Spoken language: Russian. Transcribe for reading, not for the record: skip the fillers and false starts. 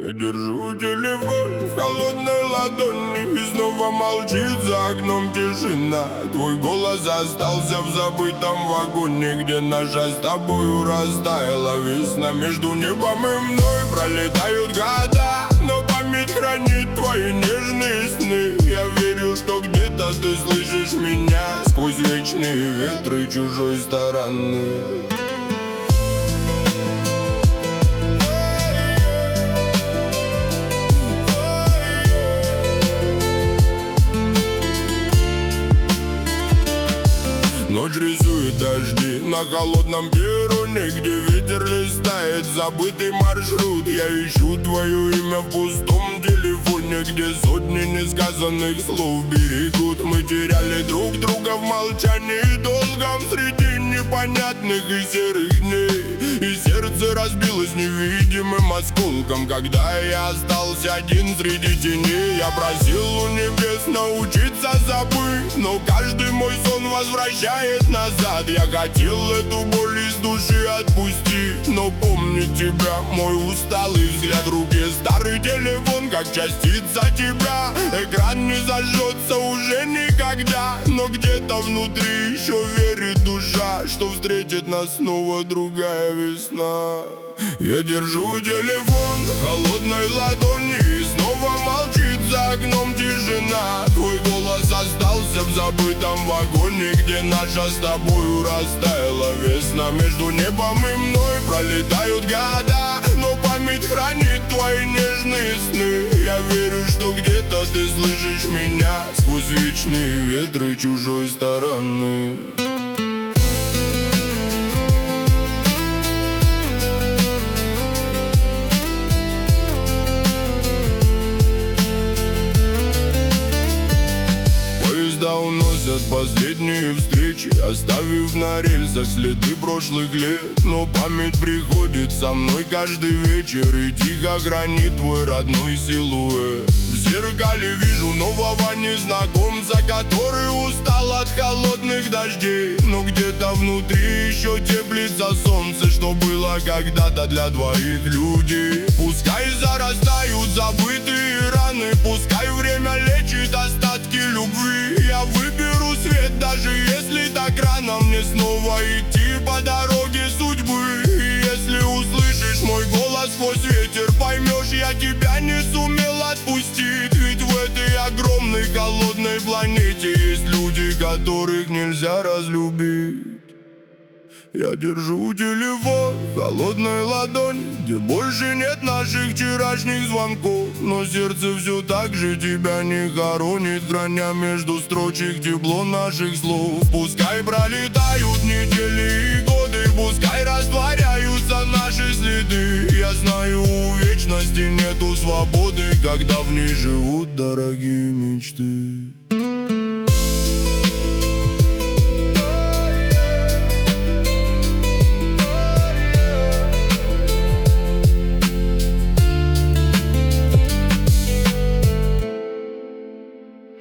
Я держу телефон в холодной ладони, и снова молчит за окном тишина. Твой голос остался в забытом вагоне, где наша с тобою растаяла весна. Между небом и мной пролетают года, но память хранит твои нежные сны. Я верю, что где-то ты слышишь меня сквозь вечные ветры чужой стороны. Ночь рисует дожди на холодном перроне, где ветер листает забытый маршрут. Я ищу твое имя в пустом телефоне, где сотни несказанных слов берегут. Мы теряли друг друга в молчании долгом среди непонятных и серых дней. И сердце разбилось невидимым осколком, когда я остался один среди теней. Я просил у небес научиться забыть, но каждый мой сон возвращает назад. Я хотел эту боль из души отпустить, но помнить тебя, мой усталый взгляд. В руке старый телефон, как частица тебя. Экран не зажжется уже никогда, но где-то внутри еще верит душа, что встретит нас снова другая весна. Я держу телефон в холодной ладони, и снова молчит за окном тишина. Твой голос остался в забытом вагоне, где наша с тобою растаяла весна. Между небом и мной пролетают года, но память хранит твои нежные сны. Я верю, что где-то ты слышишь меня сквозь вечные ветры чужой стороны. Уносят последние встречи, оставив на рельсах следы прошлых лет. Но память приходит со мной каждый вечер и тихо хранит твой родной силуэт. В зеркале вижу нового незнакомца, который устал от холодных дождей. Но где-то внутри еще теплится солнце, что было когда-то для двоих людей. Пускай зарастают забытые раны, пускай время лечит остатки любви. Я выберу свет, даже если так рано мне снова идти по дороге судьбы. И если услышишь мой голос сквозь ветер, поймешь, я тебя не сумел отпустить. Ведь в этой огромной холодной планете есть люди, которых нельзя разлюбить. Я держу телефон в холодной ладони, где больше нет наших вчерашних звонков. Но сердце все так же тебя не хоронит, храня между строчек тепло наших слов. Пускай пролетают недели и годы, пускай растворяются наши следы. Я знаю, у вечности нету свободы, когда в ней живут дорогие мечты.